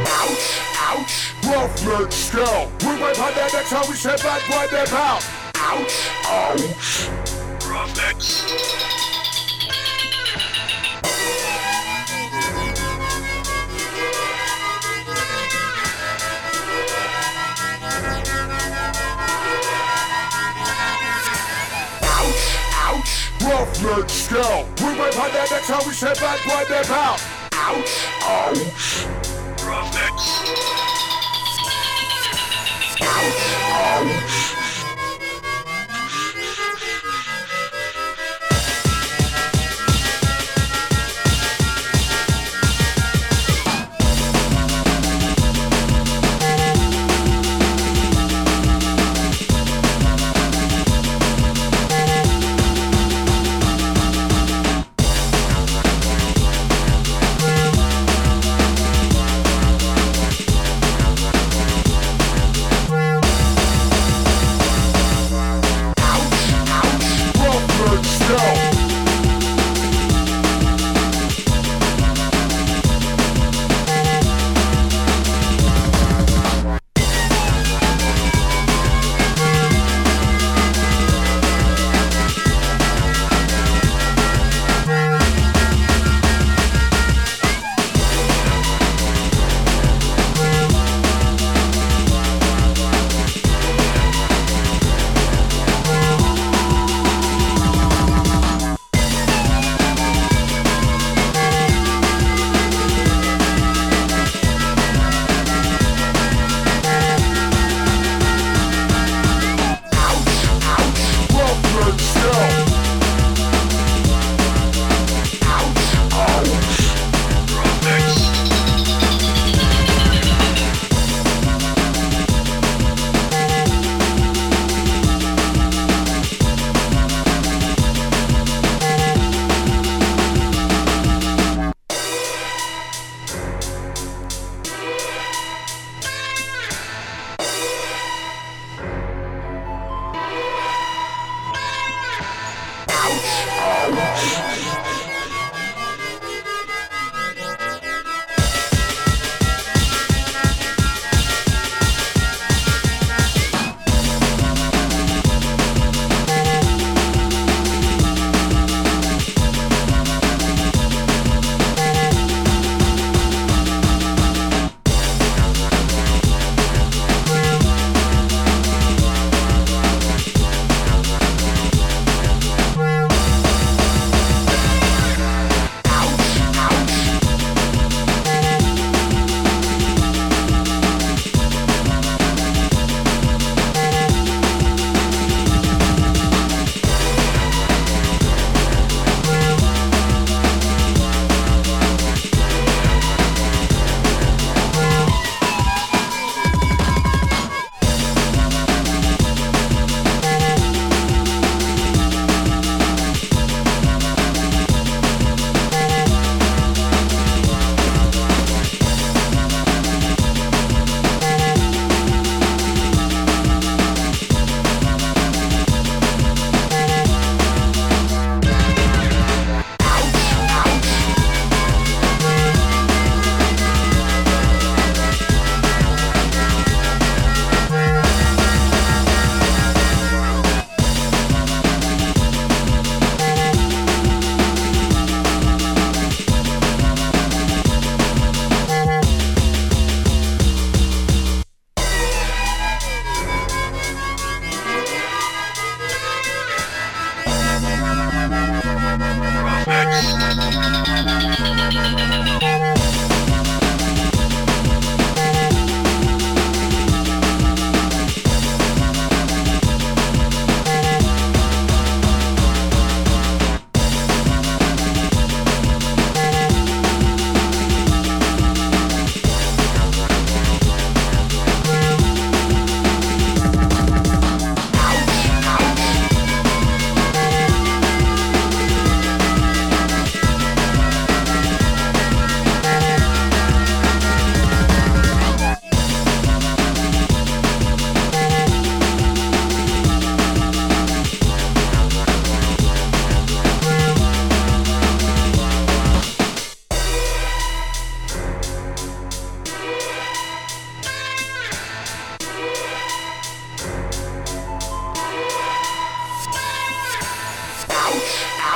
Ouch, ouch, roughneck scout. We went on that next how we said bad boy them out. Ouch, ouch, roughnecks. Roughneck scout. We went on that next how we said bad boy them out. Ouch, ouch, roughnecks. Ouch, ouch.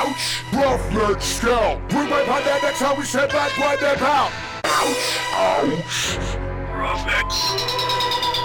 Ouch! Roughneck scout. Bring my pie that next time we said bad boy them out. Ouch! Ouch! Roughneck.